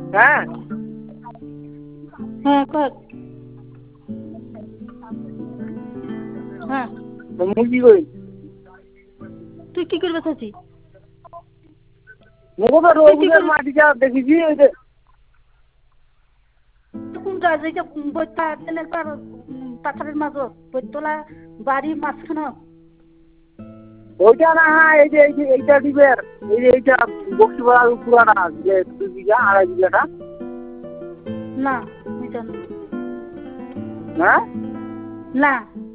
হ্যাঁ হ্যাঁ কর। হ্যাঁ মুরগি কই তুই কি করবে চাচ্ছি? মুখে তুই কি রোগুলের করবি? মাটিটা দেখেছি ওই যে কোনটা যেটা বইটা তেলের পাথরের মাজত বইতলা বাড়ির মাঝখানে? ওইটা না, হ্যাঁ এই যে এইটা দিবের, এই যে এইটা বক্সিপাড়ার পুরাটা যে 2 বিঘা 2.5 বিঘাটা। না এটা না। হ্যাঁ না